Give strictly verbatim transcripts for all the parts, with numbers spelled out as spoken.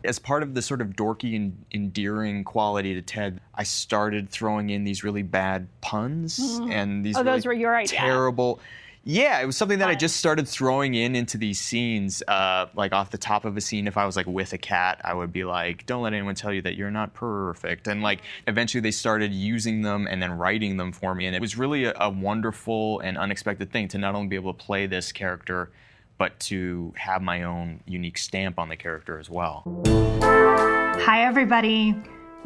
As part of the sort of dorky and endearing quality to Ted, I started throwing in these really bad puns mm. and these oh, really those were your idea. terrible... Yeah, it was something that Fun. I just started throwing in into these scenes, uh, like off the top of a scene. If I was like with a cat, I would be like, don't let anyone tell you that you're not perfect. And like eventually they started using them and then writing them for me. And it was really a, a wonderful and unexpected thing to not only be able to play this character, but to have my own unique stamp on the character as well. Hi, everybody.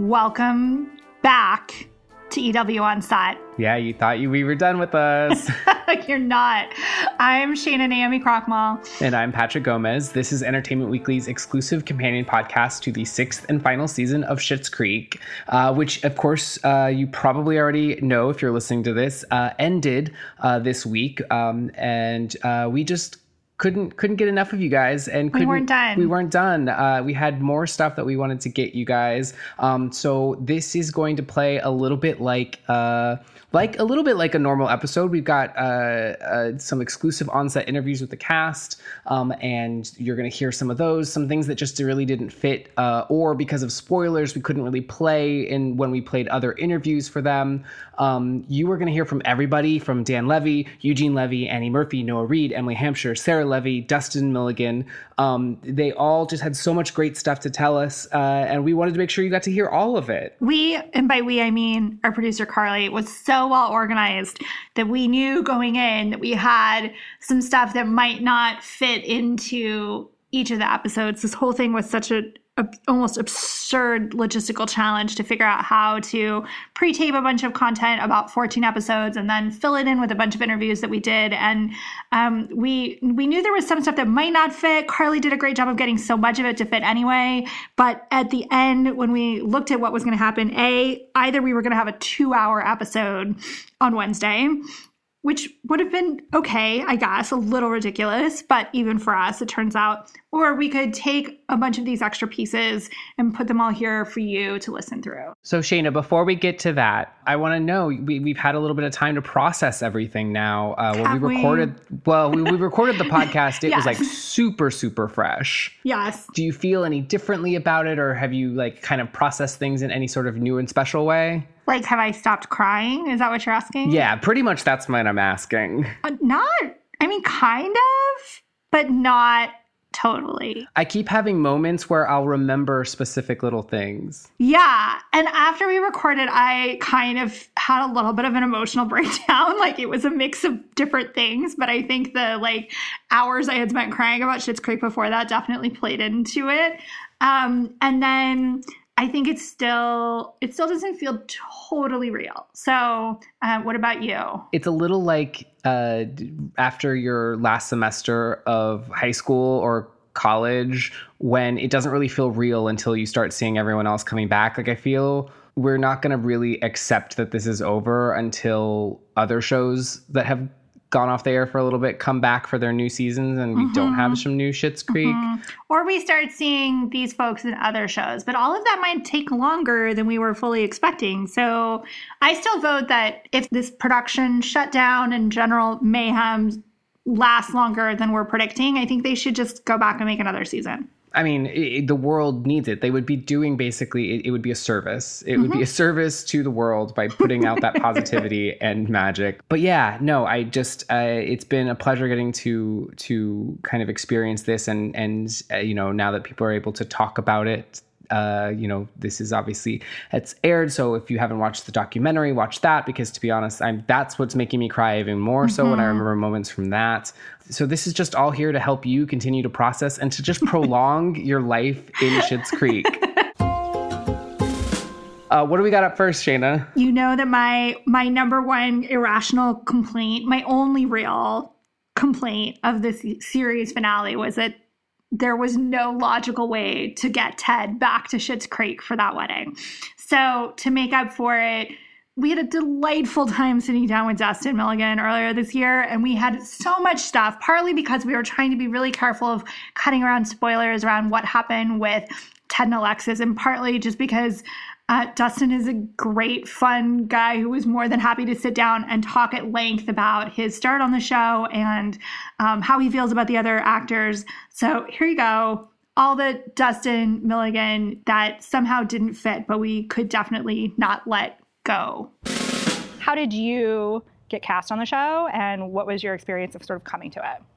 Welcome back to E W On Set. Yeah, you thought you, we were done with us. You're not. I'm Shana Naomi Krochmal. And I'm Patrick Gomez. This is Entertainment Weekly's exclusive companion podcast to the sixth and final season of Schitt's Creek, uh, which, of course, uh, you probably already know if you're listening to this, uh, ended uh, this week. Um, and uh, we just... Couldn't couldn't get enough of you guys, and we weren't done. We weren't done. Uh, we had more stuff that we wanted to get you guys. Um, so this is going to play a little bit like uh, like a little bit like a normal episode. We've got uh, uh, some exclusive on-set interviews with the cast, um, and you're going to hear some of those. Some things that just really didn't fit, uh, or because of spoilers, we couldn't really play in when we played other interviews for them. Um, you were going to hear from everybody from Dan Levy, Eugene Levy, Annie Murphy, Noah Reed, Emily Hampshire, Sarah Levy, Dustin Milligan. Um, they all just had so much great stuff to tell us, uh, and we wanted to make sure you got to hear all of it. We, and by we I mean our producer Carly, was so well organized that we knew going in that we had some stuff that might not fit into each of the episodes. This whole thing was such a A, almost absurd logistical challenge to figure out how to pre-tape a bunch of content about fourteen episodes and then fill it in with a bunch of interviews that we did. And um, we we knew there was some stuff that might not fit. Carly did a great job of getting so much of it to fit anyway. But at the end, when we looked at what was going to happen, A, either we were going to have a two-hour episode on Wednesday, which would have been okay, I guess, a little ridiculous, but even for us, it turns out. Or we could take a bunch of these extra pieces and put them all here for you to listen through. So Shana, before we get to that, I want to know, we, we've had a little bit of time to process everything now. Uh, when we recorded, we? well, we, we recorded the podcast, it yes. was like super, super fresh. Yes. Do you feel any differently about it, or have you like kind of processed things in any sort of new and special way? Like, have I stopped crying? Is that what you're asking? Yeah, pretty much that's what I'm asking. Uh, not, I mean, kind of, but not totally. I keep having moments where I'll remember specific little things. Yeah. And after we recorded, I kind of had a little bit of an emotional breakdown. Like, it was a mix of different things, but I think the like hours I had spent crying about Schitt's Creek before that definitely played into it. Um, and then I think it's still, it still doesn't feel totally real. So uh, what about you? It's a little like uh, after your last semester of high school or college, when it doesn't really feel real until you start seeing everyone else coming back. Like, I feel we're not going to really accept that this is over until other shows that have gone off the air for a little bit come back for their new seasons, and we mm-hmm. don't have some new Schitt's Creek. Mm-hmm. Or we start seeing these folks in other shows. But all of that might take longer than we were fully expecting. So I still vote that if this production shutdown and general mayhem lasts longer than we're predicting, I think they should just go back and make another season. I mean, it, the world needs it. They would be doing basically, it, it would be a service. It mm-hmm. would be a service to the world by putting out that positivity and magic. But yeah, no, I just, uh, it's been a pleasure getting to to kind of experience this. And, and uh, you know, now that people are able to talk about it, uh, you know, this is obviously, it's aired. So if you haven't watched the documentary, watch that, because to be honest, I'm, that's what's making me cry even more mm-hmm. so when I remember moments from that. So this is just all here to help you continue to process and to just prolong your life in Schitt's Creek. Uh, what do we got up first, Shana? You know that my my number one irrational complaint, my only real complaint of this series finale was that there was no logical way to get Ted back to Schitt's Creek for that wedding. So to make up for it, we had a delightful time sitting down with Dustin Milligan earlier this year, and we had so much stuff, partly because we were trying to be really careful of cutting around spoilers around what happened with Ted and Alexis, and partly just because uh, Dustin is a great, fun guy who was more than happy to sit down and talk at length about his start on the show and um, how he feels about the other actors. So here you go. all the Dustin Milligan that somehow didn't fit, but we could definitely not let go. How did you get cast on the show, and what was your experience of sort of coming to it?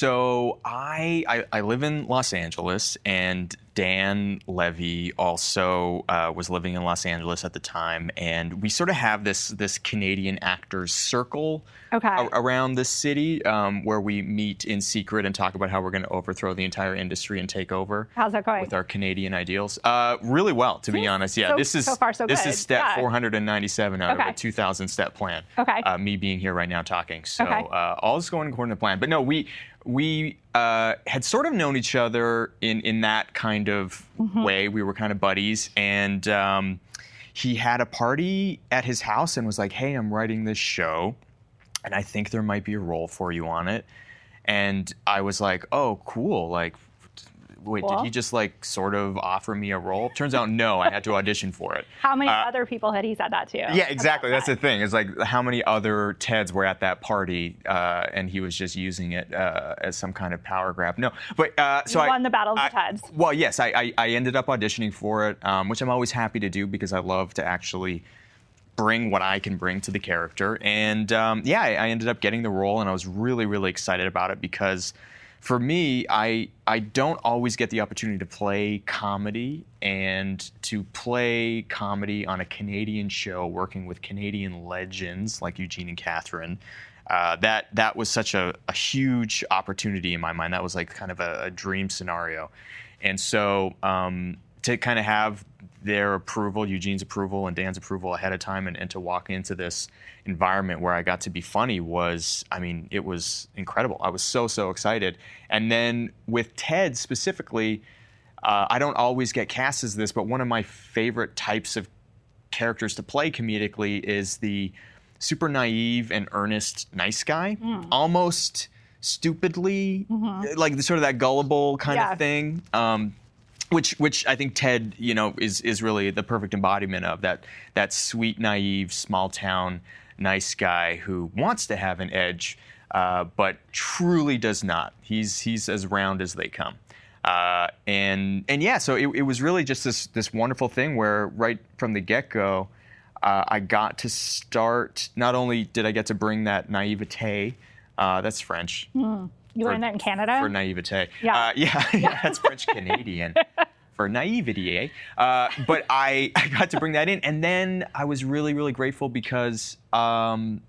So I, I I live in Los Angeles, and Dan Levy also uh, was living in Los Angeles at the time, and we sort of have this this Canadian actors circle okay. a- around the city um, where we meet in secret and talk about how we're going to overthrow the entire industry and take over. How's that going? With our Canadian ideals, uh, really well, to be honest. Yeah, so, this is so far so this good. is step yeah. four hundred ninety-seven out okay. of a two thousand step plan. Okay. Uh, me being here right now talking, so okay. uh, all is going according to plan. But no, we. We uh, had sort of known each other in, in that kind of mm-hmm. way. We were kind of buddies. And um, he had a party at his house and was like, hey, I'm writing this show, and I think there might be a role for you on it. And I was like, oh, cool. Like, wait, cool. did he just like sort of offer me a role? Turns out, no, I had to audition for it. How many uh, other people had he said that to? Yeah, exactly. That's that? the thing. It's like how many other Teds were at that party, uh, and he was just using it uh, as some kind of power grab. No, but uh, so you won I, the battle of I, the Teds. Well, yes, I, I, I ended up auditioning for it, um, which I'm always happy to do because I love to actually bring what I can bring to the character. And um, yeah, I, I ended up getting the role, and I was really, really excited about it because for me, I I don't always get the opportunity to play comedy, and to play comedy on a Canadian show working with Canadian legends like Eugene and Catherine. Uh, that that was such a, a huge opportunity in my mind. That was like kind of a, a dream scenario. And so um, to kind of have their approval, Eugene's approval and Dan's approval ahead of time, and, and to walk into this environment where I got to be funny was, I mean, it was incredible. I was so, so excited. And then with Ted specifically, uh, I don't always get cast as this, but one of my favorite types of characters to play comedically is the super naive and earnest nice guy, mm. almost stupidly, mm-hmm. like the, sort of that gullible kind yeah. of thing. Um, Which, which I think Ted, you know, is is really the perfect embodiment of that that sweet, naive, small town, nice guy who wants to have an edge, uh, but truly does not. He's he's as round as they come, uh, and and yeah, so it, it was really just this this wonderful thing where right from the get go, uh, I got to start. Not only did I get to bring that naivete, uh, that's French. Mm. You for, learned that in Canada? For naivete. Yeah. Uh, yeah, yeah, that's French-Canadian. For naivety, eh? Uh, but I, I got to bring that in. And then I was really, really grateful because um,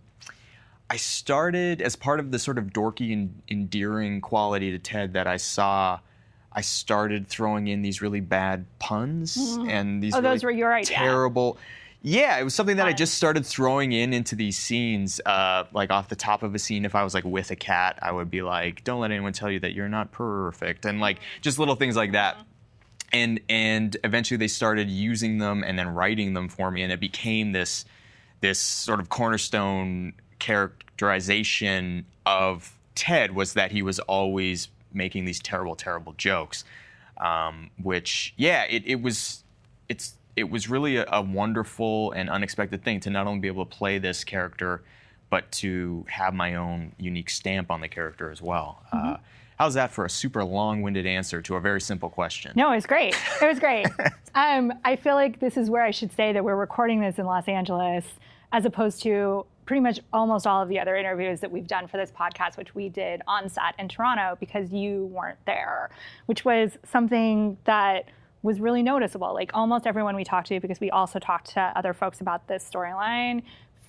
I started, as part of the sort of dorky and endearing quality to Ted that I saw, I started throwing in these really bad puns mm. and these oh, really those were your idea. terrible... Yeah, it was something that Fun. I just started throwing in into these scenes, uh, like off the top of a scene. If I was like with a cat, I would be like, "Don't let anyone tell you that you're not perfect," and like just little things like that. And and eventually they started using them and then writing them for me, and it became this this sort of cornerstone characterization of Ted was that he was always making these terrible, terrible jokes. Um, which yeah, it, it was it's. It was really a, a wonderful and unexpected thing to not only be able to play this character, but to have my own unique stamp on the character as well. Mm-hmm. Uh, how's that for a super long-winded answer to a very simple question? No, it was great. It was great. um, I feel like this is where I should say that we're recording this in Los Angeles, as opposed to pretty much almost all of the other interviews that we've done for this podcast, which we did on set in Toronto because you weren't there, which was something that was really noticeable. Like almost everyone we talked to, because we also talked to other folks about this storyline,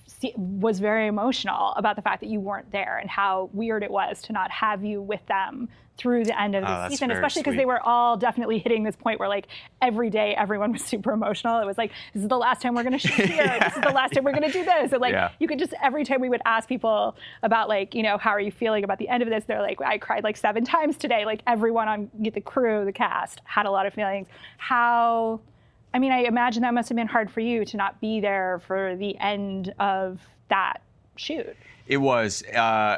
was very emotional about the fact that you weren't there and how weird it was to not have you with them through the end of the oh, season, especially because they were all definitely hitting this point where like every day everyone was super emotional. It was like, this is the last time we're going to shoot here. yeah. This is the last time we're going to do this. And like, yeah. you could just, every time we would ask people about like, you know, how are you feeling about the end of this? They're like, I cried like seven times today. Like everyone on the crew, the cast had a lot of feelings. How, I mean, I imagine that must have been hard for you to not be there for the end of that shoot. It was, uh,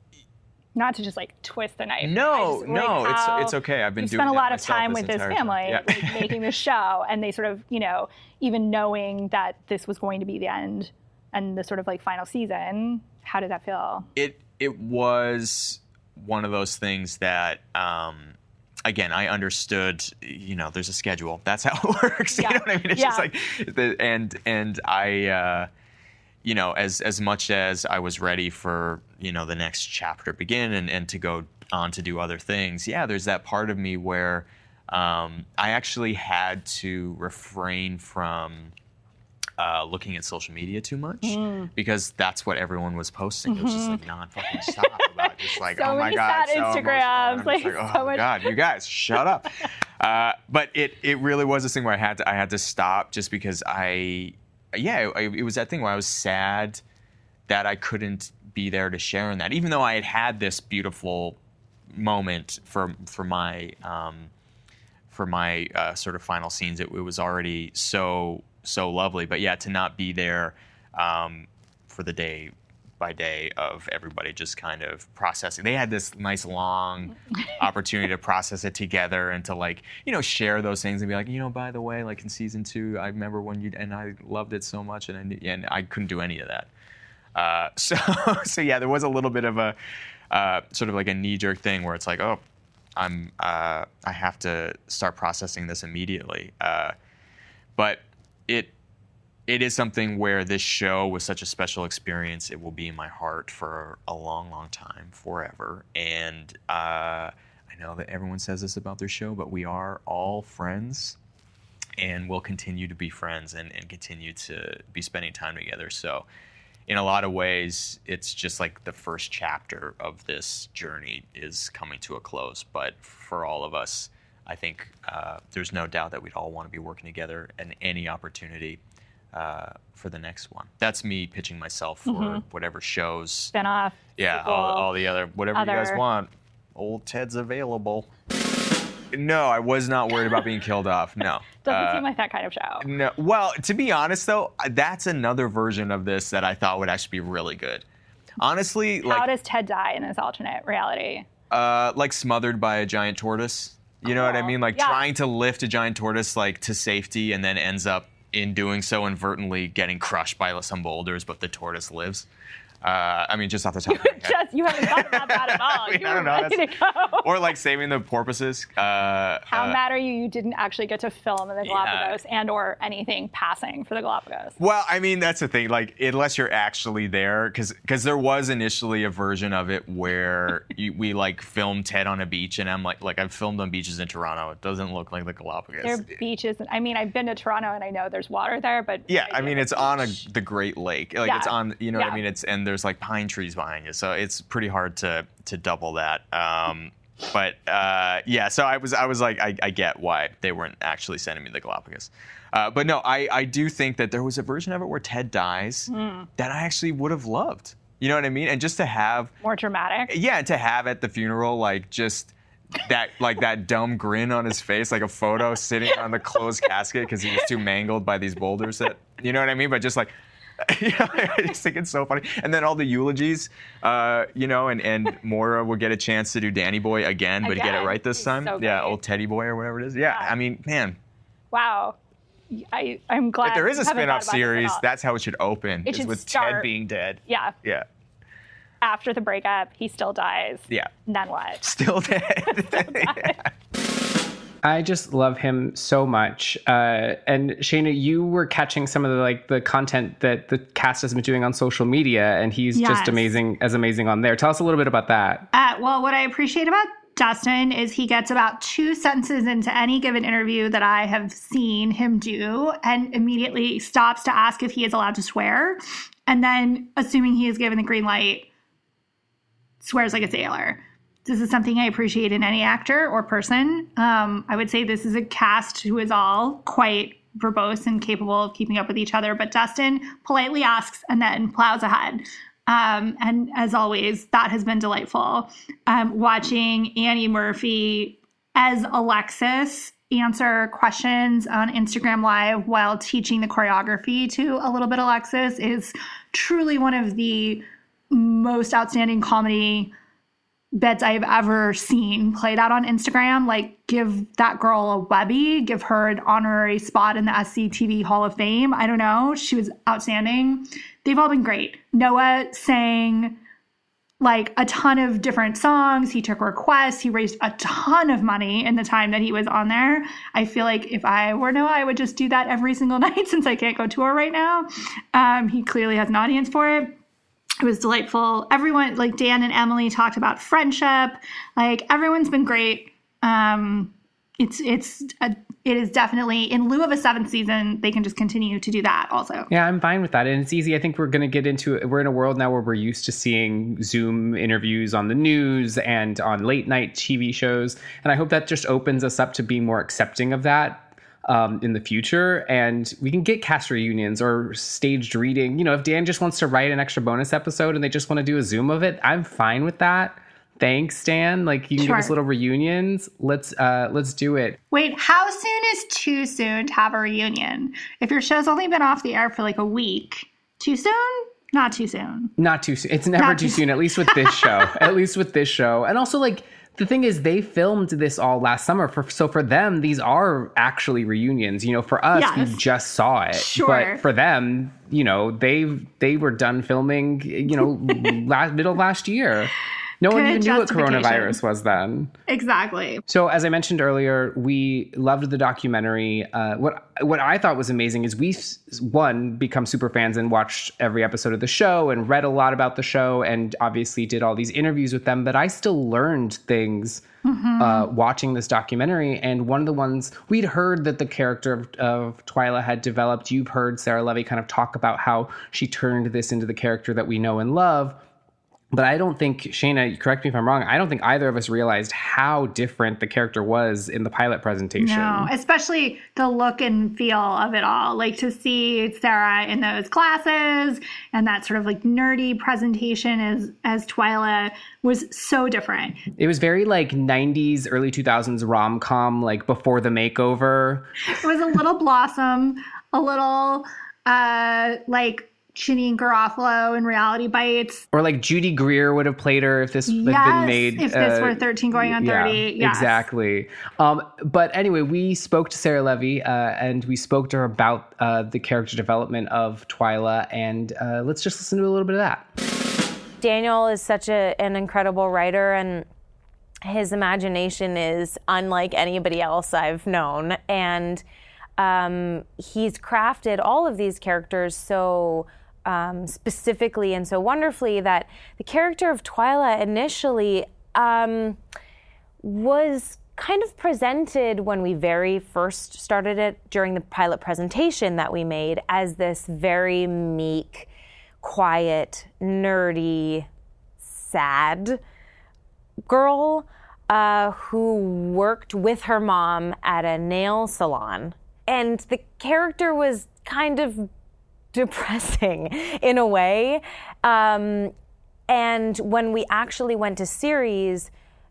Not to just like twist the knife. No, just, no, like, it's it's okay. I've been doing spent a that lot of time this with this entire family, time. Yeah. like, making this show, and they sort of, you know, even knowing that this was going to be the end and the sort of like final season. How did that feel? It it was one of those things that um, again, I understood, you know, there's a schedule. That's how it works. Yeah. You know what I mean? It's Yeah. just like, the, and and I, uh, you know, as as much as I was ready for, you know, the next chapter begin and, and to go on to do other things, yeah, there's that part of me where um, I actually had to refrain from Uh, looking at social media too much mm. because that's what everyone was posting. It was just like non fucking stop about just like, so oh my many God, sad so Instagrams, like, like, oh so my much- God, you guys, shut up. Uh, but it it really was this thing where I had to I had to stop just because I yeah it, it was that thing where I was sad that I couldn't be there to share in that, even though I had had this beautiful moment for for my um, for my uh, sort of final scenes. It, it was already so. so lovely, but yeah, to not be there um, for the day by day of everybody just kind of processing. They had this nice long opportunity to process it together and to like, you know, share those things and be like, you know, by the way, like in season two, I remember when you, and I loved it so much and I, knew, and I couldn't do any of that. Uh, so, so yeah, there was a little bit of a uh, sort of like a knee jerk thing where it's like, oh, I'm, uh, I have to start processing this immediately. Uh, but It it is something where this show was such a special experience. It will be in my heart for a long, long time, forever. And uh, I know that everyone says this about their show, but we are all friends, and we'll continue to be friends and, and continue to be spending time together. So in a lot of ways, it's just like the first chapter of this journey is coming to a close. But for all of us, I think uh, there's no doubt that we'd all want to be working together and any opportunity uh, for the next one. That's me pitching myself for mm-hmm. whatever shows. Spin-off. Yeah, sequel, all, all the other, whatever other... you guys want. Old Ted's available. No, I was not worried about being killed off. No. Doesn't uh, seem like that kind of show. No. Well, to be honest, though, that's another version of this that I thought would actually be really good. Honestly, How like... does Ted die in this alternate reality? Uh, like smothered by a giant tortoise. You know cool. what I mean? Like yeah. trying to lift a giant tortoise like to safety and then ends up in doing so inadvertently getting crushed by some boulders, but the tortoise lives. Uh, I mean, just off the top of my head. Just, you haven't thought about that at all. I mean, you I were don't know, ready to go. Or like saving the porpoises. Uh, How uh, mad are you you didn't actually get to film in the Galapagos yeah. and or anything passing for the Galapagos? Well, I mean, that's the thing. Like, unless you're actually there, because because there was initially a version of it where you, we like filmed Ted on a beach, and I'm like, like I've filmed on beaches in Toronto. It doesn't look like the Galapagos. There are beaches. I mean, I've been to Toronto and I know there's water there, but yeah, I mean, it's on a, the Great Lake. Like, yeah. it's on, you know yeah. what I mean? It's and there's like pine trees behind you, so it's pretty hard to to double that. Um, but uh, yeah, so I was I was like, I, I get why they weren't actually sending me the Galapagos. Uh, but no, I, I do think that there was a version of it where Ted dies mm. that I actually would have loved. You know what I mean? And just to have more dramatic. Yeah, and to have at the funeral like just that like that dumb grin on his face, like a photo sitting on the closed casket because he was too mangled by these boulders. That you know what I mean? But just like. You know, I just think it's so funny. And then all the eulogies, uh, you know, and, and Moira will get a chance to do Danny Boy again, but again. get it right this He's time. So yeah, old Teddy Boy or whatever it is. Yeah, yeah. I mean, man. Wow. I, I'm glad. If there is a spin-off series, this that's how it should open. It is should with start, Ted being dead. Yeah. Yeah. After the breakup, he still dies. Yeah. And then what? Still dead. Still dies. Yeah. I just love him so much. Uh, and Shayna, you were catching some of the like the content that the cast has been doing on social media, and he's yes. just amazing, as amazing on there. Tell us a little bit about that. Uh, well, what I appreciate about Dustin is he gets about two sentences into any given interview that I have seen him do and immediately stops to ask if he is allowed to swear. And then, assuming he is given the green light, swears like a sailor. This is something I appreciate in any actor or person. Um, I would say this is a cast who is all quite verbose and capable of keeping up with each other. But Dustin politely asks and then plows ahead. Um, and as always, that has been delightful. Um, watching Annie Murphy as Alexis answer questions on Instagram Live while teaching the choreography to a little bit Alexis is truly one of the most outstanding comedy bits I've ever seen played out on Instagram. Like, give that girl a Webby, give her an honorary spot in the S C T V Hall of Fame. I don't know. She was outstanding. They've all been great. Noah sang like a ton of different songs. He took requests. He raised a ton of money in the time that he was on there. I feel like if I were Noah, I would just do that every single night since I can't go tour right now. Um, he clearly has an audience for it. It was delightful. Everyone, like Dan and Emily, talked about friendship. Like everyone's been great. Um, it's it's a, it is definitely, in lieu of a seventh season, they can just continue to do that also. Yeah, I'm fine with that. And it's easy. I think we're going to get into it. We're in a world now where we're used to seeing Zoom interviews on the news and on late night T V shows. And I hope that just opens us up to being more accepting of that um, in the future. And we can get cast reunions or staged reading. You know, if Dan just wants to write an extra bonus episode and they just want to do a Zoom of it, I'm fine with that. Thanks, Dan. Like, you can Sure. give us little reunions. Let's uh, let's do it. Wait, how soon is too soon to have a reunion? If your show's only been off the air for like a week, too soon? Not too soon. Not too soon. It's never Not too too soon, at least with this show. At least with this show. And also, like, the thing is, they filmed this all last summer. For, so for them, these are actually reunions. You know, for us, Yes. we just saw it. Sure. But for them, you know, they they were done filming, you know, last, middle of last year. No one Good even knew what justification. coronavirus was then. Exactly. So as I mentioned earlier, we loved the documentary. Uh, what what I thought was amazing is we, one, become super fans and watched every episode of the show and read a lot about the show and obviously did all these interviews with them. But I still learned things mm-hmm. uh, watching this documentary. And one of the ones, we'd heard that the character of, of Twyla had developed. You've heard Sarah Levy kind of talk about how she turned this into the character that we know and love. But I don't think, Shayna, correct me if I'm wrong, I don't think either of us realized how different the character was in the pilot presentation. No, especially the look and feel of it all. Like to see Sarah in those glasses and that sort of like nerdy presentation as, as Twyla was so different. It was very like nineties, early two thousands rom-com, like Before the Makeover. It was a little Blossom, a little uh, like Janine Garofalo in Reality Bites. Or like Judy Greer would have played her if this yes, had been made. if this uh, were thirteen going on thirty. Yeah, yes. Exactly. Um, but anyway, we spoke to Sarah Levy uh, and we spoke to her about uh, the character development of Twyla. And uh, let's just listen to a little bit of that. Daniel is such a, an incredible writer, and his imagination is unlike anybody else I've known. And um, he's crafted all of these characters so Um, specifically and so wonderfully that the character of Twyla initially um, was kind of presented when we very first started it during the pilot presentation that we made as this very meek, quiet, nerdy, sad girl uh, who worked with her mom at a nail salon. And the character was kind of depressing in a way. Um, and when we actually went to series,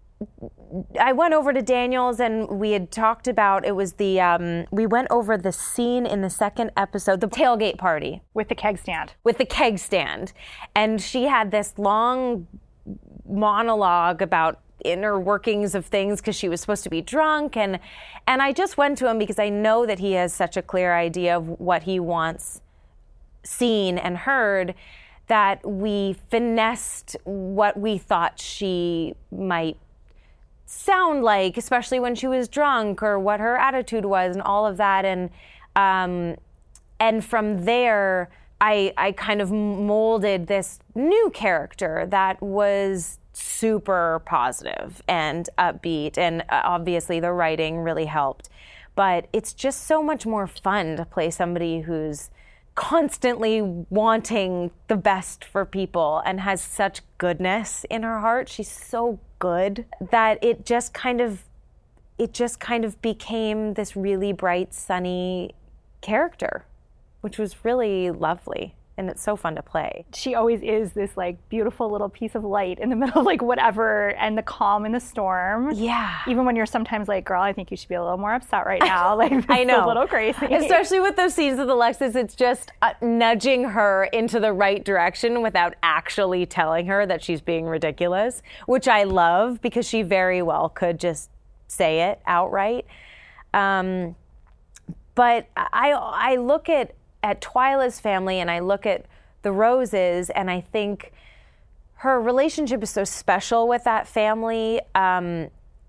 I went over to Daniel's and we had talked about, it was the, um, we went over the scene in the second episode, the tailgate party. With the keg stand. With the keg stand. And she had this long monologue about inner workings of things because she was supposed to be drunk. And, and I just went to him because I know that he has such a clear idea of what he wants seen and heard, that we finessed what we thought she might sound like, especially when she was drunk, or what her attitude was and all of that. And um, and from there, I, I kind of molded this new character that was super positive and upbeat. And obviously the writing really helped. But it's just so much more fun to play somebody who's constantly wanting the best for people and has such goodness in her heart. She's so good that it just kind of it just kind of became this really bright, sunny character, which was really lovely. And it's so fun to play. She always is this like beautiful little piece of light in the middle of like whatever, and the calm in the storm. Yeah. Even when you're sometimes like, girl, I think you should be a little more upset right now. Like, this I know. is a little crazy. Especially with those scenes with Alexis, it's just uh, nudging her into the right direction without actually telling her that she's being ridiculous, which I love because she very well could just say it outright. Um, but I I look at at Twyla's family and I look at the Roses and I think her relationship is so special with that family, um,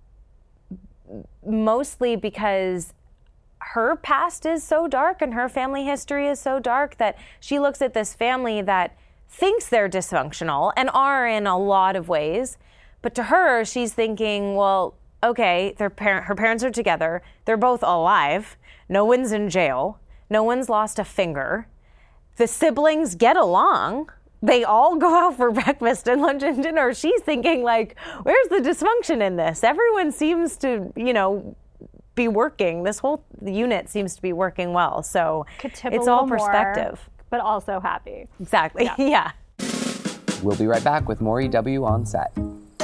mostly because her past is so dark and her family history is so dark that she looks at this family that thinks they're dysfunctional and are in a lot of ways. But to her, she's thinking, well, okay, their parent, her parents are together. They're both alive. No one's in jail. No one's lost a finger. The siblings get along. They all go out for breakfast and lunch and dinner. She's thinking, like, where's the dysfunction in this? Everyone seems to, you know, be working. This whole unit seems to be working well. So it's all perspective. More, but also happy. Exactly. Yeah. yeah. We'll be right back with more E W on set.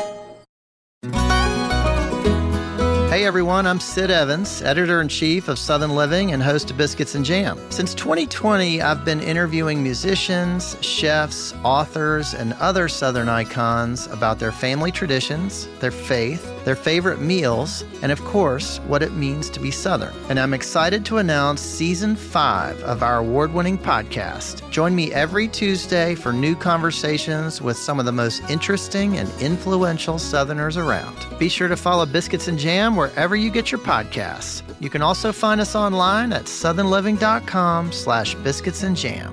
Hey everyone, I'm Sid Evans, editor-in-chief of Southern Living and host of Biscuits and Jam. Since twenty twenty, I've been interviewing musicians, chefs, authors, and other Southern icons about their family traditions, their faith, their favorite meals, and of course, what it means to be Southern. And I'm excited to announce season five of our award-winning podcast. Join me every Tuesday for new conversations with some of the most interesting and influential Southerners around. Be sure to follow Biscuits and Jam wherever you get your podcasts. You can also find us online at southernliving.com slash biscuits and jam.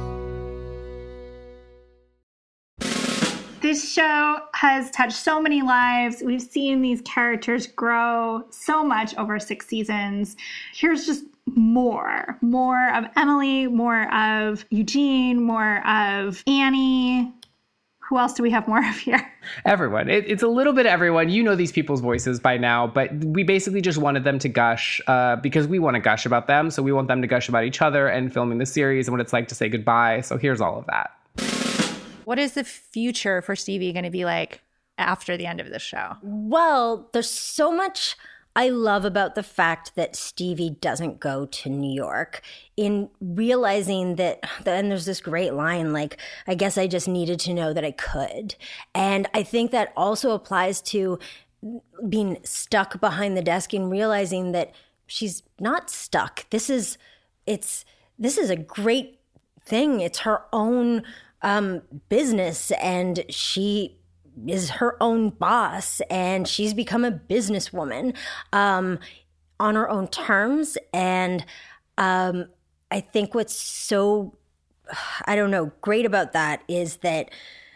This show has touched so many lives. We've seen these characters grow so much over six seasons. Here's just more. More of Emily, more of Eugene, more of Annie. Who else do we have more of here? Everyone. It, it's a little bit of everyone. You know these people's voices by now, but we basically just wanted them to gush uh, because we want to gush about them. So we want them to gush about each other and filming the series and what it's like to say goodbye. So here's all of that. What is the future for Stevie going to be like after the end of this show? Well, there's so much I love about the fact that Stevie doesn't go to New York, in realizing that, and there's this great line, like, I guess I just needed to know that I could. And I think that also applies to being stuck behind the desk and realizing that she's not stuck. This is, it's, this is a great thing. It's her own um, business, and she is her own boss, and she's become a businesswoman um, on her own terms. And um, I think what's so, I don't know, great about that is that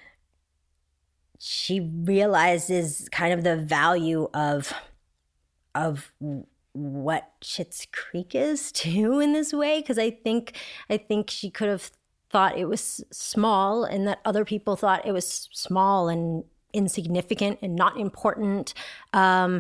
she realizes kind of the value of of what Schitt's Creek is too in this way, because I think I think she could have thought it was small, and that other people thought it was small and insignificant and not important. Um,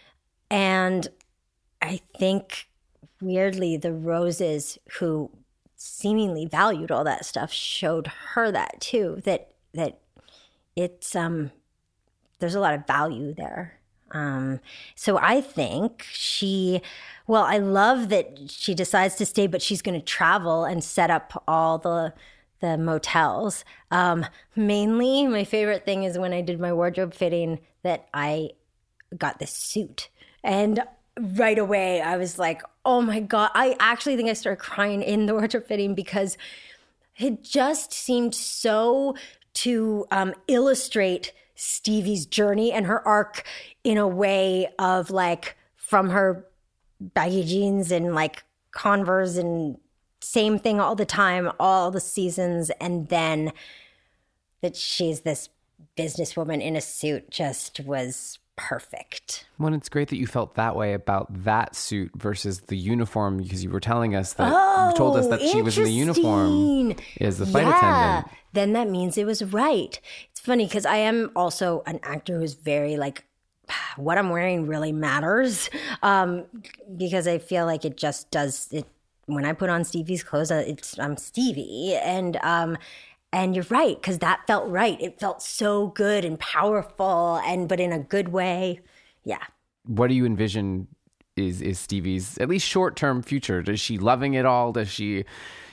and I think, weirdly, the Roses, who seemingly valued all that stuff, showed her that too, that that it's um, there's a lot of value there. Um, so I think she, well, I love that she decides to stay, but she's going to travel and set up all the the motels. Um, mainly, my favorite thing is when I did my wardrobe fitting that I got this suit. And right away, I was like, oh my God. I actually think I started crying in the wardrobe fitting because it just seemed so to um, illustrate Stevie's journey and her arc in a way of like from her baggy jeans and like Converse and same thing all the time, all the seasons, and then that she's this businesswoman in a suit just was perfect. Well, it's great that you felt that way about that suit versus the uniform, because you were telling us that oh, you told us that she was in the uniform as the flight yeah. attendant. Then that means it was right. It's funny because I am also an actor who's very like, what I'm wearing really matters, um, because I feel like it just does it. When I put on Stevie's clothes, it's I'm Stevie, and um, and you're right, because that felt right. It felt so good and powerful, and but in a good way. Yeah. What do you envision is is Stevie's at least short term future? Does she loving it all? Does she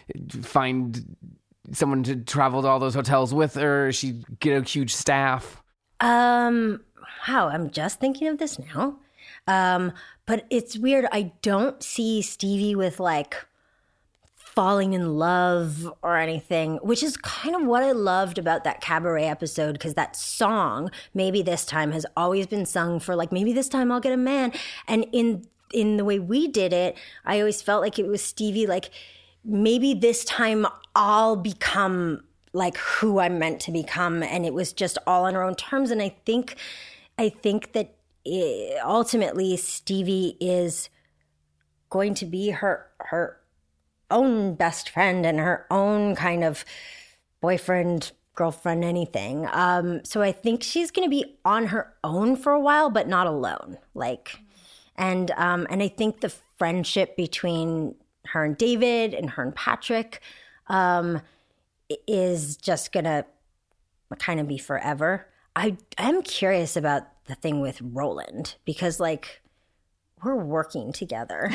find someone to travel to all those hotels with her? Does she get a huge staff? Um. Wow. I'm just thinking of this now. Um, but it's weird. I don't see Stevie with like falling in love or anything, which is kind of what I loved about that cabaret episode, because that song, Maybe This Time, has always been sung for like, maybe this time I'll get a man. And in in the way we did it, I always felt like it was Stevie, like, maybe this time I'll become like who I'm meant to become. And it was just all on our own terms. And I think, I think that it, ultimately Stevie is going to be her, her own best friend and her own kind of boyfriend, girlfriend, anything. Um, so I think she's going to be on her own for a while, but not alone. Like, and um, and I think the friendship between her and David and her and Patrick um, is just going to kind of be forever. I am curious about the thing with Roland, because like we're working together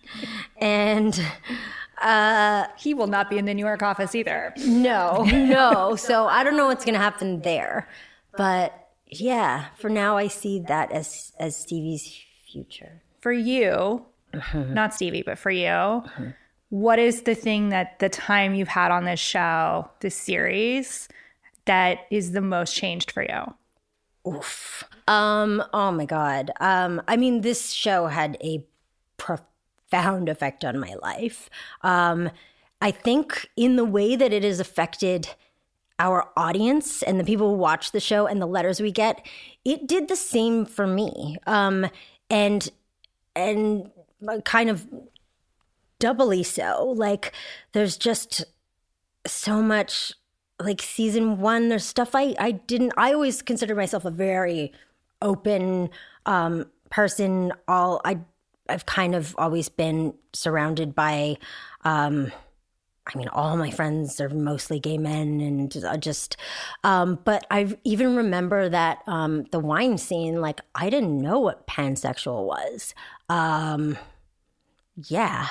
and uh, he will not be in the New York office either. No, no. So I don't know what's going to happen there. But yeah, for now I see that as, as Stevie's future. For you, mm-hmm. not Stevie, but for you, mm-hmm. what is the thing that the time you've had on this show, this series, that is the most changed for you? Oof. Um, oh my God. Um, I mean, this show had a profound effect on my life. Um, I think in the way that it has affected our audience and the people who watch the show and the letters we get, it did the same for me. Um, and, and kind of doubly so. Like, there's just so much, like season one, there's stuff I, I didn't, I always considered myself a very open um, person. All I, I've kind of always been surrounded by, um, I mean, all my friends are mostly gay men, and just, um, but I even remember that um, the wine scene, like I didn't know what pansexual was. Um, yeah.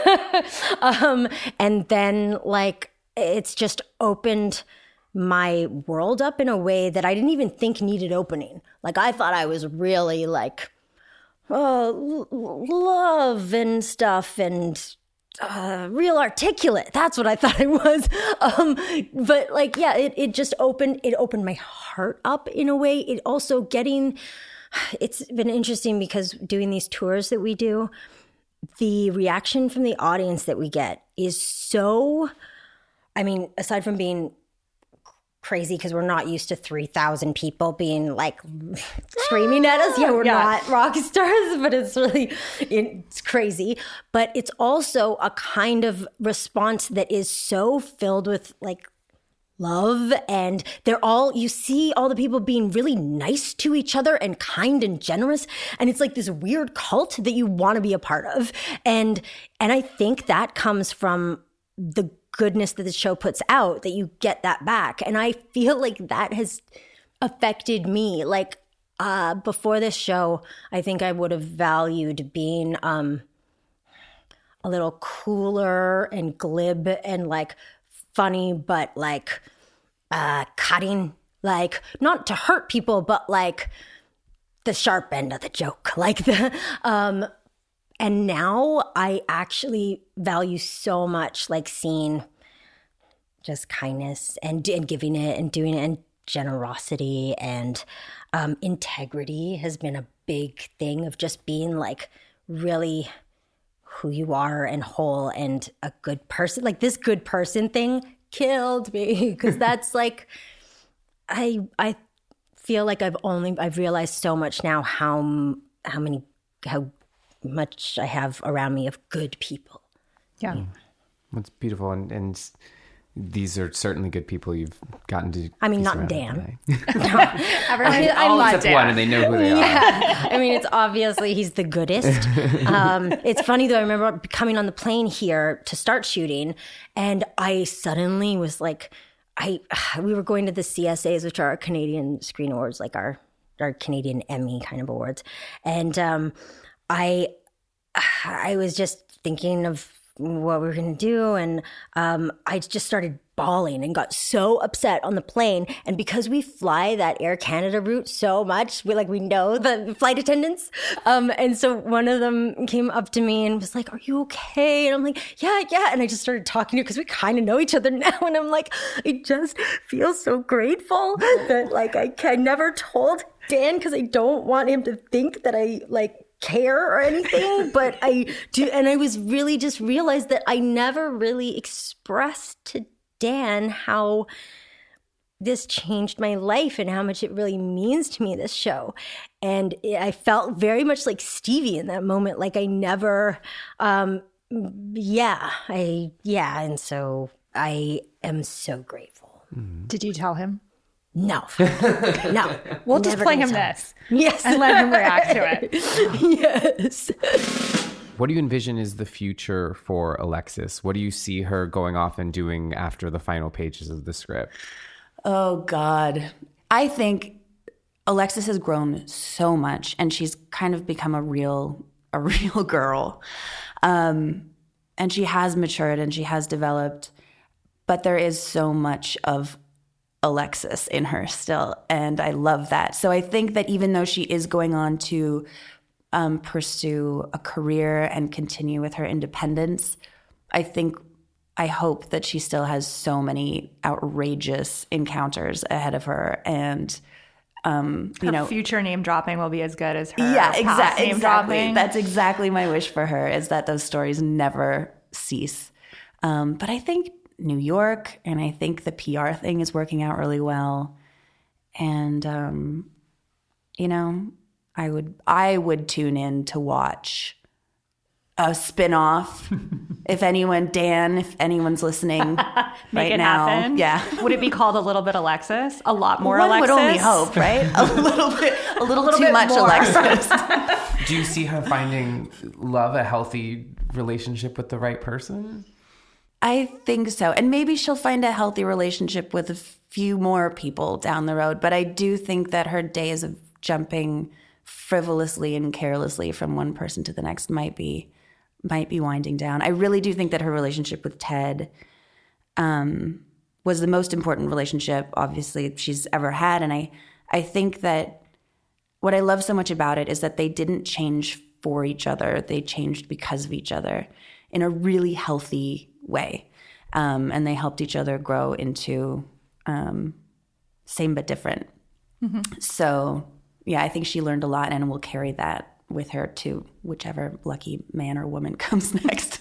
um, and then like, it's just opened my world up in a way that I didn't even think needed opening. Like I thought I was really like, oh, love and stuff and uh, real articulate. That's what I thought I was. Um, but like, yeah, it, it just opened, it opened my heart up in a way. It also getting, it's been interesting because doing these tours that we do, the reaction from the audience that we get is so, I mean, aside from being crazy because we're not used to three thousand people being like screaming at us. Yeah, we're yeah. not rock stars, but it's really, it's crazy. But it's also a kind of response that is so filled with like love, and they're all, you see all the people being really nice to each other and kind and generous. And it's like this weird cult that you want to be a part of. And, and I think that comes from the goodness that the show puts out, that you get that back. And I feel like that has affected me. Like uh, before this show, I think I would have valued being um, a little cooler and glib and like funny, but like uh, cutting, like not to hurt people, but like the sharp end of the joke. Like the, um, and now I actually value so much like seeing just kindness and, and giving it and doing it, and generosity and um, integrity has been a big thing of just being like really who you are and whole and a good person. Like this good person thing killed me because that's like, I I feel like I've only, I've realized so much now how, how many, how much I have around me of good people. Yeah. Mm. That's beautiful. And, and these are certainly good people you've gotten to. I mean, not Dan. no. Everyone, I mean, all except Dan. One, and they know who they are. Yeah. I mean, it's obviously he's the goodest. Um, it's funny though. I remember coming on the plane here to start shooting, and I suddenly was like, I we were going to the C S As, which are our Canadian Screen Awards, like our our Canadian Emmy kind of awards, and um, I I was just thinking of what we were going to do. And um, I just started bawling and got so upset on the plane. And because we fly that Air Canada route so much, we like, we know the flight attendants. Um, and so one of them came up to me and was like, are you okay? And I'm like, yeah, yeah. And I just started talking to her because we kind of know each other now. And I'm like, I just feel so grateful that like I, I never told Dan because I don't want him to think that I like care or anything, but I do. And I was really just realized that I never really expressed to Dan how this changed my life and how much it really means to me, this show. And I felt very much like Stevie in that moment. Like I never, um, yeah, I, yeah. And so I am so grateful. Did you tell him? No, no. We'll just play him tell. this. Yes. And let him react to it. Yes. What do you envision is the future for Alexis? What do you see her going off and doing after the final pages of the script? Oh, God. I think Alexis has grown so much, and she's kind of become a real, a real girl. Um, and she has matured and she has developed, but there is so much of Alexis in her still, and I love that. So I think that even though she is going on to um, pursue a career and continue with her independence, I think, I hope that she still has so many outrageous encounters ahead of her, and um, you Her know, future name dropping will be as good as her yeah, past exactly, name exactly. dropping. That's exactly my wish for her, is that those stories never cease. Um, but I think New York, and I think the P R thing is working out really well. And, um, you know, I would, I would tune in to watch a spin-off. If anyone, Dan, if anyone's listening right Make it now. happen. Yeah. Would it be called A Little Bit Alexis? A lot more One Alexis? would only hope, right? A little bit, a little, little too bit much more. Alexis. Do you see her finding love, a healthy relationship with the right person? I think so. And maybe she'll find a healthy relationship with a few more people down the road. But I do think that her days of jumping frivolously and carelessly from one person to the next might be might be winding down. I really do think that her relationship with Ted um, was the most important relationship, obviously, she's ever had. And I, I think that what I love so much about it is that they didn't change for each other. They changed because of each other in a really healthy way. Um, and they helped each other grow into um, same but different. Mm-hmm. So, yeah, I think she learned a lot and will carry that with her to whichever lucky man or woman comes next.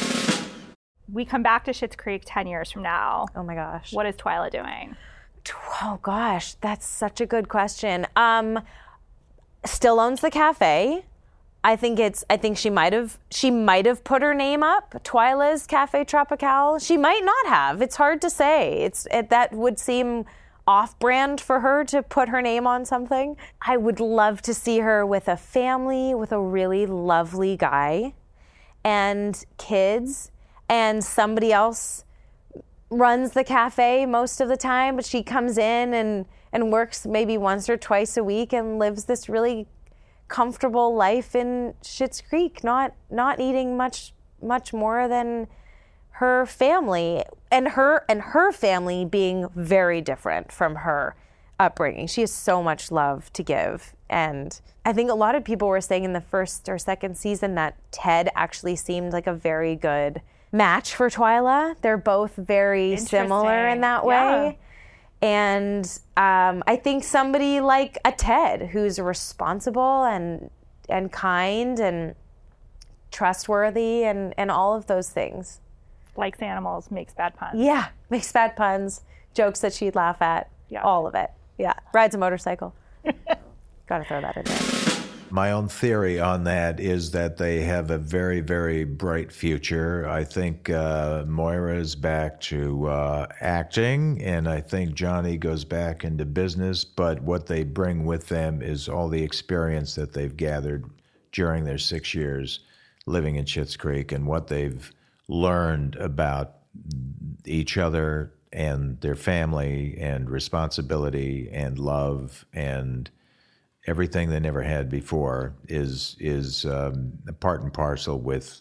We come back to Schitt's Creek ten years from now. Oh my gosh. What is Twyla doing? Oh gosh, that's such a good question. Um, still owns the cafe. I think it's. I think she might have. She might have put her name up, Twyla's Cafe Tropical. She might not have. It's hard to say. It's it, that would seem off-brand for her to put her name on something. I would love to see her with a family, with a really lovely guy, and kids, and somebody else runs the cafe most of the time, but she comes in and and works maybe once or twice a week and lives this really comfortable life in Schitt's Creek, not not eating much much more than her family, and her and her family being very different from her upbringing. She has so much love to give, and I think a lot of people were saying in the first or second season that Ted actually seemed like a very good match for Twyla. They're both very similar in that way. Yeah. And um, I think somebody like a Ted, who's responsible and and kind and trustworthy and, and all of those things. Likes animals, makes bad puns. Yeah, makes bad puns, jokes that she'd laugh at, Yeah. all of it. Yeah, rides a motorcycle. Gotta throw that in there. My own theory on that is that they have a very, very bright future. I think uh, Moira is back to uh, acting, and I think Johnny goes back into business, but what they bring with them is all the experience that they've gathered during their six years living in Schitt's Creek and what they've learned about each other and their family and responsibility and love and everything they never had before is is um, part and parcel with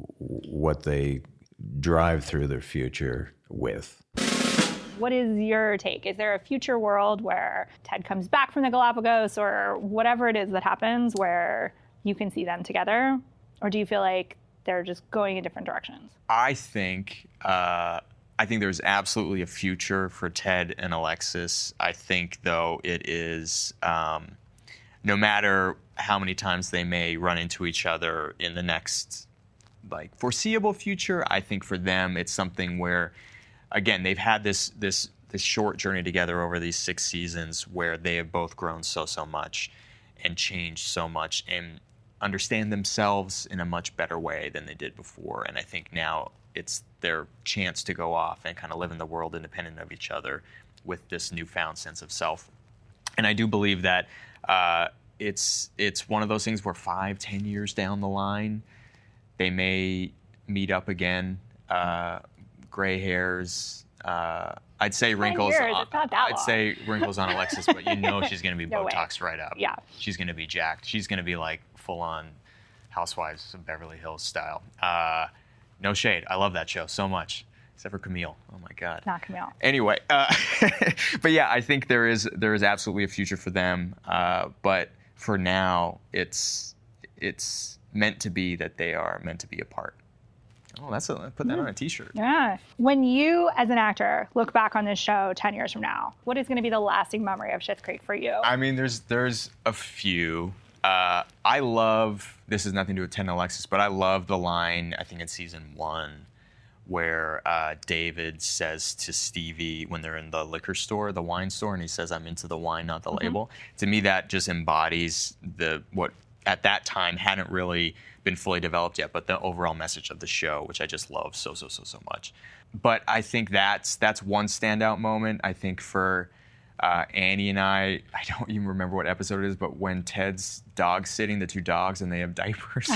what they drive through their future with. What is your take? Is there a future world where Ted comes back from the Galapagos or whatever it is that happens where you can see them together? Or do you feel like they're just going in different directions? I think uh, I think there's absolutely a future for Ted and Alexis. I think, though, it is um, no matter how many times they may run into each other in the next like foreseeable future, I think for them it's something where, again, they've had this this this short journey together over these six seasons where they have both grown so so much and changed so much and understand themselves in a much better way than they did before. And I think now it's their chance to go off and kind of live in the world independent of each other with this newfound sense of self. And I do believe that uh, it's it's one of those things where five, ten years down the line, they may meet up again. Uh, gray hairs. Uh, I'd say wrinkles. Years, on, it's not that I'd long. say wrinkles on Alexis, but you know she's going to be No way. Botoxed right up. Yeah. She's going to be jacked. She's going to be like full on Housewives of Beverly Hills style. Uh, no shade. I love that show so much. Except for Camille. Oh my God. Not Camille. Anyway, uh, but yeah, I think there is there is absolutely a future for them. Uh, but for now, it's it's meant to be that they are meant to be apart. Oh, that's a put that on a T-shirt. Yeah. When you, as an actor, look back on this show ten years from now, what is going to be the lasting memory of Schitt's Creek for you? I mean, there's there's a few. Uh, I love, this has nothing to do with Ted and Alexis, but I love the line, I think in season one, where uh, David says to Stevie when they're in the liquor store, the wine store, and he says, "I'm into the wine, not the Mm-hmm. label." To me, that just embodies the what at that time hadn't really been fully developed yet, but the overall message of the show, which I just love so, so, so, so much. But I think that's that's one standout moment. I think for uh, Annie and I, I don't even remember what episode it is, but when Ted's dog sitting, the two dogs, and they have diapers.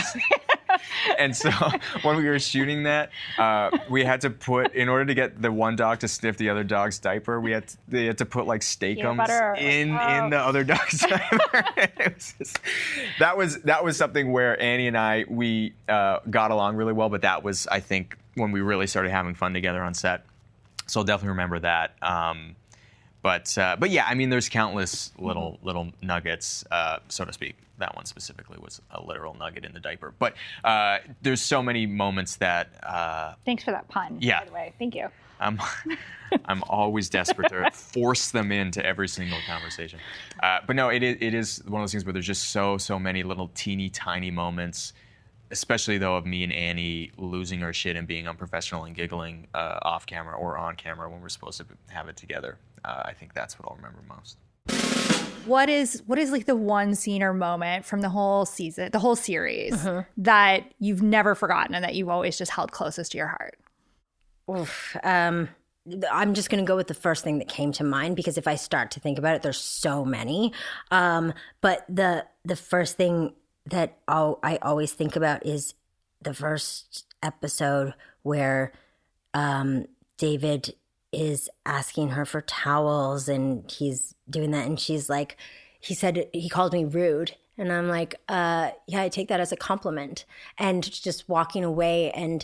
And so when we were shooting that, uh, we had to put, in order to get the one dog to sniff the other dog's diaper, we had to, they had to put like steakums butter. in Oh. in the other dog's diaper. It was just, that was that was something where Annie and I we uh, got along really well, but that was, I think, when we really started having fun together on set. So I'll definitely remember that. Um, but uh, but yeah, I mean, there's countless little little nuggets, uh, so to speak. That one specifically was a literal nugget in the diaper. But uh, there's so many moments that. Uh, Thanks for that pun, yeah. by the way. Thank you. I'm, I'm always desperate to force them into every single conversation. Uh, but no, it is, it is one of those things where there's just so, so many little teeny tiny moments, especially though of me and Annie losing our shit and being unprofessional and giggling uh, off camera or on camera when we're supposed to have it together. Uh, I think that's what I'll remember most. What is what is like the one scene or moment from the whole season, the whole series, that you've never forgotten and that you've always just held closest to your heart? Oof, um, I'm just going to go with the first thing that came to mind, because if I start to think about it, there's so many. Um, but the the first thing that I'll, I always think about is the first episode where um, David is asking her for towels and he's doing that, and she's like, he said he called me rude, and I'm like, uh, yeah, I take that as a compliment, and just walking away. And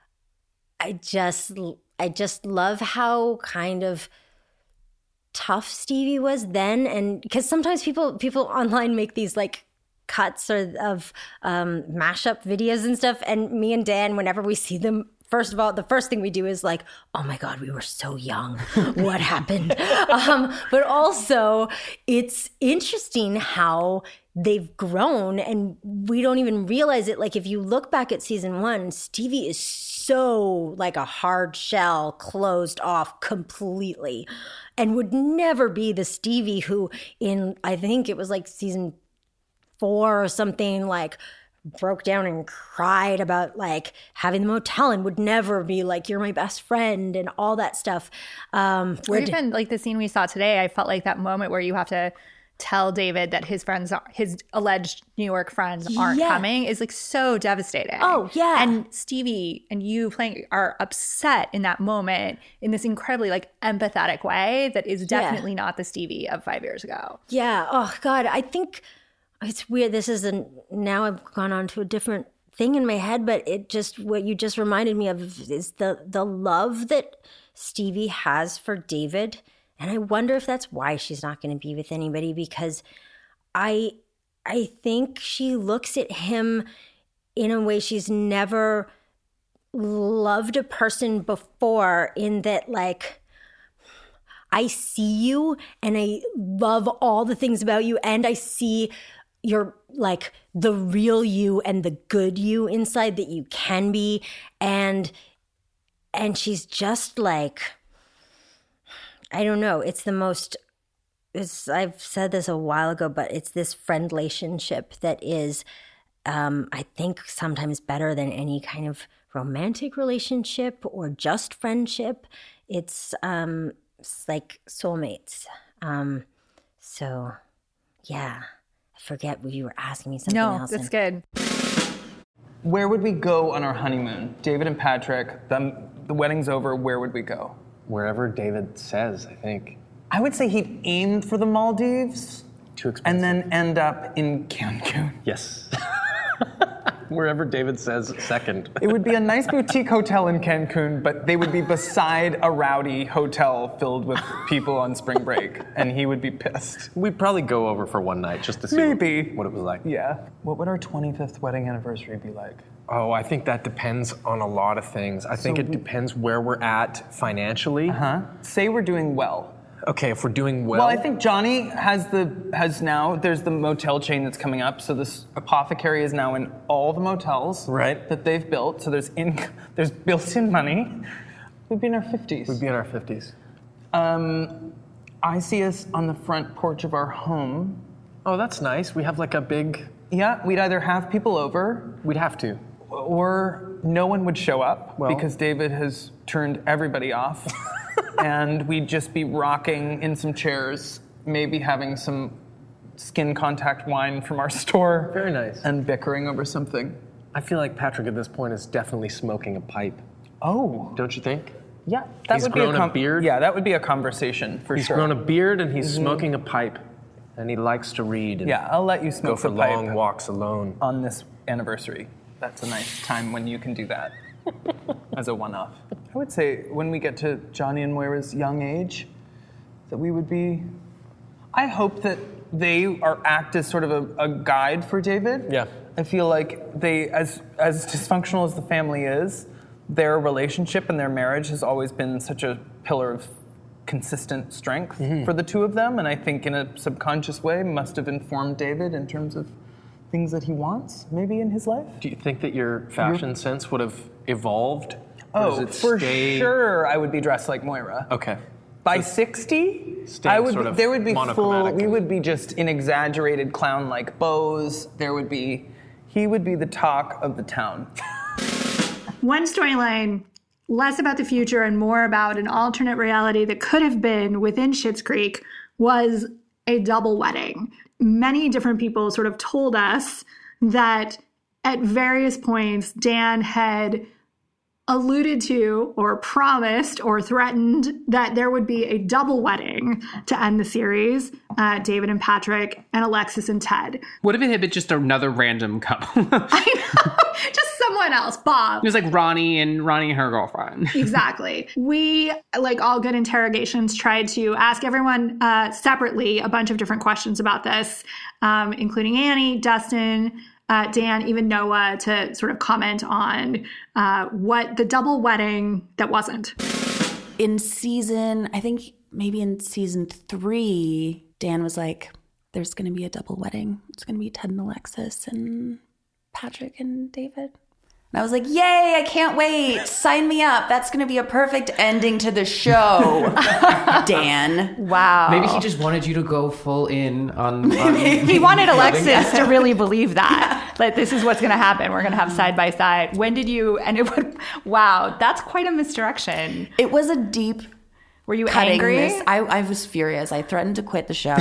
I just I just love how kind of tough Stevie was then, and because sometimes people people online make these like cuts or of um, mashup videos and stuff, and me and Dan, whenever we see them, first of all, the first thing we do is like, oh my God, we were so young. What happened? Um, but also, it's interesting how they've grown and we don't even realize it. Like, if you look back at season one, Stevie is so like a hard shell, closed off completely, and would never be the Stevie who in, I think it was like season four or something, like broke down and cried about like having the motel and would never be like, you're my best friend and all that stuff. Um, Or even like the scene we saw today, I felt like that moment where you have to tell David that his friends, are, his alleged New York friends aren't Yeah. coming is like so devastating. Oh, yeah. And Stevie and you playing are upset in that moment in this incredibly like empathetic way that is definitely not the Stevie of five years ago. Yeah. Oh God, I think it's weird. This is a now I've gone on to a different thing in my head, but it just what you just reminded me of is the the love that Stevie has for David, and I wonder if that's why she's not going to be with anybody, because I I think she looks at him in a way she's never loved a person before, in that like, I see you and I love all the things about you, and I see your like the real you and the good you inside that you can be, and and she's just like, I don't know, it's the most it's I've said this a while ago, but it's this friend relationship that is um I think sometimes better than any kind of romantic relationship or just friendship. It's um it's like soulmates. Um so yeah. Forget you were asking me something No, else. that's good. Where would we go on our honeymoon? David and Patrick, the, the wedding's over, where would we go? Wherever David says, I think. I would say he aimed for the Maldives. Too expensive. And then end up in Cancun. Yes. Wherever David says second. It would be a nice boutique hotel in Cancun, but they would be beside a rowdy hotel filled with people on spring break, and he would be pissed. We'd probably go over for one night just to see Maybe. what it was like. Yeah. What would our twenty-fifth wedding anniversary be like? Oh, I think that depends on a lot of things. I think So it depends where we're at financially. Uh-huh. Say we're doing well. Okay, if we're doing well. Well, I think Johnny has the has now. There's the motel chain that's coming up. So this Apothecary is now in all the motels Right. that they've built. So there's in there's built-in money. We'd be in our fifties. we'd be in our fifties. Um, I see us on the front porch of our home. Oh, that's nice. We have like a big. Yeah, we'd either have people over, We'd have to. or no one would show up Well- because David has turned everybody off. And we'd just be rocking in some chairs, maybe having some skin contact wine from our store. Very nice. And bickering over something. I feel like Patrick at this point is definitely smoking a pipe. Oh. Don't you think? Yeah, that He's would grown be a a com- beard? Yeah, that would be a conversation for He's sure. grown a beard and he's smoking a pipe. And he likes to read and Yeah, I'll let you go smoke for the pipe long walks alone. on this anniversary. That's a nice time when you can do that as a one-off. I would say when we get to Johnny and Moira's young age, that we would be. I hope that they are act as sort of a, a guide for David. Yeah. I feel like they, as as dysfunctional as the family is, their relationship and their marriage has always been such a pillar of consistent strength Mm-hmm. for the two of them, and I think in a subconscious way must have informed David in terms of things that he wants, maybe in his life. Do you think that your fashion sense would have evolved? Or does Oh, it for stay- sure, I would be dressed like Moira. Okay. By sixty, staying I would. sort of There would be full. monochromatic. We would be just in exaggerated clown-like bows. There would be. He would be the talk of the town. One storyline, less about the future and more about an alternate reality that could have been within Schitt's Creek, was a double wedding. Many different people sort of told us that at various points Dan had alluded to or promised or threatened that there would be a double wedding to end the series, uh, David and Patrick and Alexis and Ted. What if it had been just another random couple? I know, just someone else, Bob. It was like Ronnie and Ronnie and her girlfriend. Exactly. We, like all good interrogations, tried to ask everyone uh, separately a bunch of different questions about this, um, including Annie, Dustin, uh, Dan, even Noah, to sort of comment on uh, what the double wedding that wasn't. In season, I think maybe in season three, Dan was like, there's going to be a double wedding. It's going to be Ted and Alexis and Patrick and David. And I was like, yay, I can't wait. Sign me up. That's going to be a perfect ending to the show, Dan. Wow. Maybe he just wanted you to go full in on. on He wanted Alexis to really believe that. Like, this is what's going to happen. We're going to have side by side. When did you, and it would, wow, that's quite a misdirection. It was a deep Were you cutting angry? this. I, I was furious. I threatened to quit the show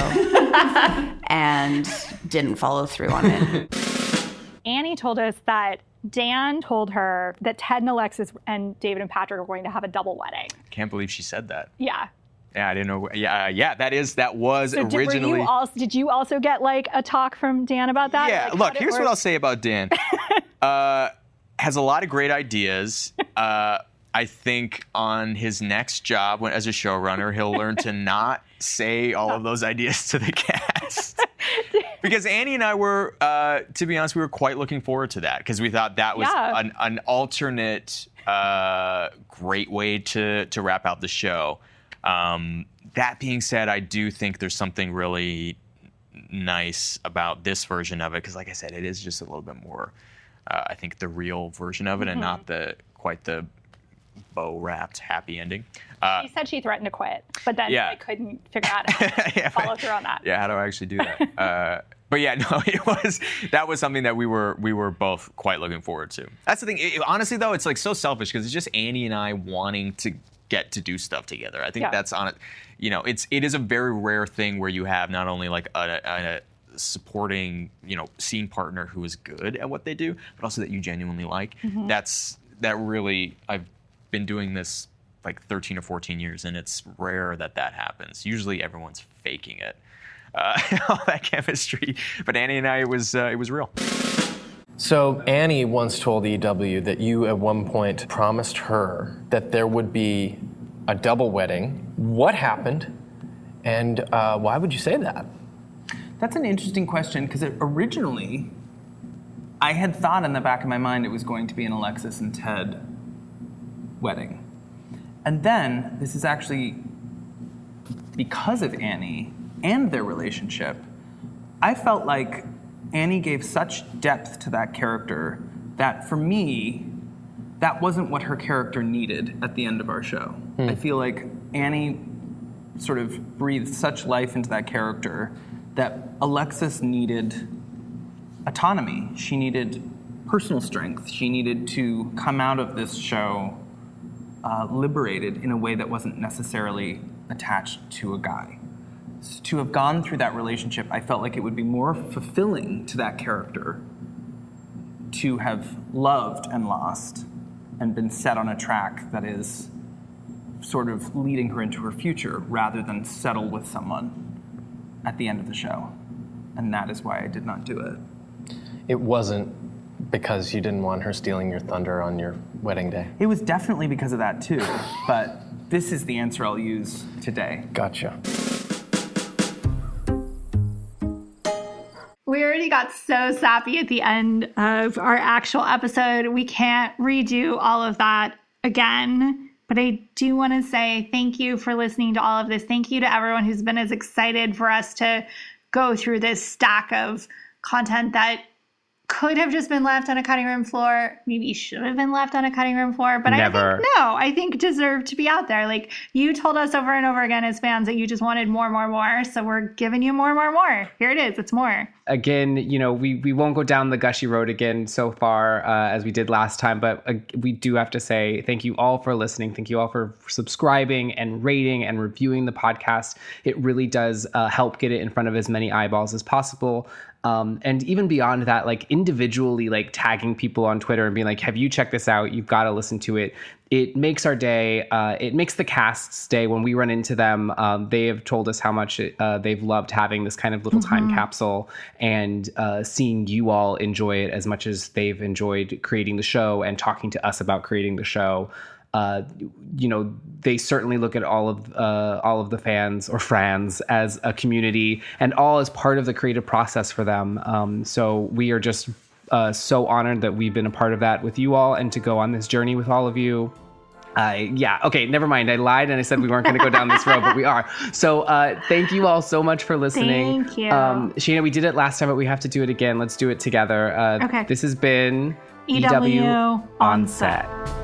and didn't follow through on it. Annie told us that Dan told her that Ted and Alexis and David and Patrick are going to have a double wedding. Can't believe she said that. Yeah. Yeah, I didn't know. Yeah, uh, yeah, that is that was So did, originally. were you also, did you also get like a talk from Dan about that? Yeah, Like, how look, did it here's work? what I'll say about Dan. uh, has a lot of great ideas. Uh, I think on his next job when, as a showrunner, he'll learn to not say all of those ideas to the cast. Because Annie and I were, uh, to be honest, we were quite looking forward to that because we thought that was Yeah. an, an alternate uh, great way to to wrap out the show. Um, that being said, I do think there's something really nice about this version of it because, like I said, it is just a little bit more, uh, I think, the real version of it Mm-hmm. and not the quite the bow-wrapped happy ending. Uh, She said she threatened to quit, but then Yeah. I couldn't figure out how to Yeah, follow but- through on that. Yeah, how do I actually do that? uh, but yeah, no, it was that was something that we were we were both quite looking forward to. That's the thing. It, honestly, though, it's like so selfish because it's just Annie and I wanting to get to do stuff together. I think Yeah. that's on it. You know, it's it is a very rare thing where you have not only like a, a, a supporting, you know, scene partner who is good at what they do, but also that you genuinely like. Mm-hmm. That's that really I've been doing this like thirteen or fourteen years, and it's rare that that happens. Usually everyone's faking it, uh, all that chemistry. But Annie and I, it was uh, it was real. So Annie once told E W that you at one point promised her that there would be a double wedding. What happened, and uh, why would you say that? That's an interesting question because originally I had thought in the back of my mind it was going to be an Alexis and Ted wedding. And then this is actually because of Annie and their relationship. I felt like Annie gave such depth to that character that for me, that wasn't what her character needed at the end of our show. Hmm. I feel like Annie sort of breathed such life into that character that Alexis needed autonomy. She needed personal strength. She needed to come out of this show uh, liberated in a way that wasn't necessarily attached to a guy. S- To have gone through that relationship, I felt like it would be more fulfilling to that character to have loved and lost and been set on a track that is sort of leading her into her future rather than settle with someone at the end of the show. And that is why I did not do it. It wasn't because you didn't want her stealing your thunder on your wedding day. It was definitely because of that too, but this is the answer I'll use today. Gotcha. We already got so sappy at the end of our actual episode. We can't redo all of that again. But I do want to say thank you for listening to all of this. Thank you to everyone who's been as excited for us to go through this stack of content that could have just been left on a cutting room floor, maybe should have been left on a cutting room floor, but Never. I think no, I think deserved to be out there. Like you told us over and over again as fans that you just wanted more, more, more. So we're giving you more, more, more. Here it is. It's more. Again, you know, we, we won't go down the gushy road again so far uh, as we did last time, but uh, we do have to say thank you all for listening. Thank you all for subscribing and rating and reviewing the podcast. It really does uh, help get it in front of as many eyeballs as possible. Um, and even beyond that, like individually, like tagging people on Twitter and being like, have you checked this out? You've got to listen to it. It makes our day. Uh, it makes the cast's day when we run into them. Um, they have told us how much it, uh, they've loved having this kind of little time Mhm. capsule and uh, seeing you all enjoy it as much as they've enjoyed creating the show and talking to us about creating the show. Uh, you know, they certainly look at all of uh, all of the fans or frans as a community and all as part of the creative process for them. Um, so we are just uh, so honored that we've been a part of that with you all and to go on this journey with all of you. Uh, yeah. Okay. Never mind. I lied and I said we weren't going to go down this road, but we are. So uh, thank you all so much for listening. Thank you. Um, Sheena, we did it last time, but we have to do it again. Let's do it together. Uh, Okay. This has been E W on set.